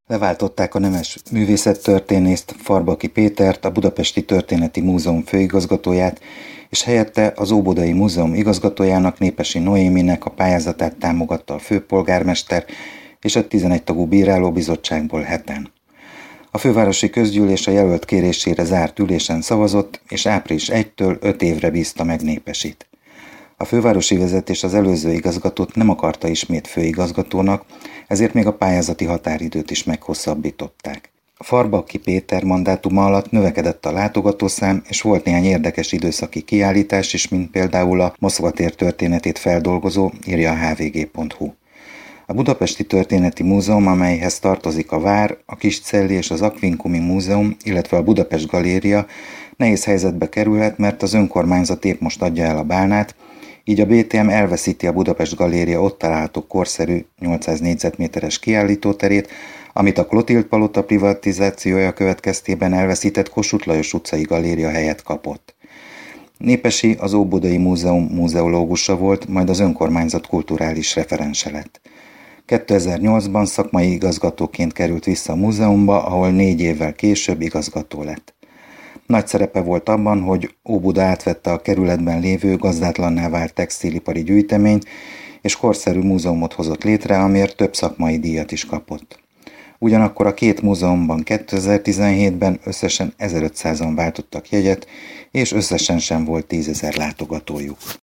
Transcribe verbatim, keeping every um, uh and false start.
Leváltották a nemes művészettörténészt, Farbaki Pétert, a Budapesti Történeti Múzeum főigazgatóját, és helyette az Óbudai Múzeum igazgatójának, Népessy Noéminek a pályázatát támogatta a főpolgármester és a tizenegy tagú bírálóbizottságból heten. A fővárosi közgyűlés a jelölt kérésére zárt ülésen szavazott, és április elsejétől öt évre bízta meg Népesyt. A fővárosi vezetés az előző igazgatót nem akarta ismét főigazgatónak, ezért még a pályázati határidőt is meghosszabbították. A Farbaki Péter mandátuma alatt növekedett a látogatószám, és volt néhány érdekes időszaki kiállítás is, mint például a Moszkva tér történetét feldolgozó, írja a há vé gé pont hú. A Budapesti Történeti Múzeum, amelyhez tartozik a Vár, a Kiscelli és az Aquincumi Múzeum, illetve a Budapest Galéria nehéz helyzetbe kerülhet, mert az önkormányzat épp most adja el a bálnát, így a bé té em elveszíti a Budapest Galéria ott található korszerű nyolcszáz négyzetméteres kiállítóterét, amit a Klotild palota privatizációja következtében elveszített Kossuth Lajos utcai galéria helyett kapott. Népessy az Óbudai Múzeum múzeológusa volt, majd az önkormányzat kulturális referense lett. kétezer-nyolcban szakmai igazgatóként került vissza a múzeumba, ahol négy évvel később igazgató lett. Nagy szerepe volt abban, hogy Óbuda átvette a kerületben lévő gazdátlanná vált textilipari gyűjteményt, és korszerű múzeumot hozott létre, amiért több szakmai díjat is kapott. Ugyanakkor a két múzeumban kétezer-tizenhétben összesen ezerötszázan váltottak jegyet, és összesen sem volt tízezer látogatójuk.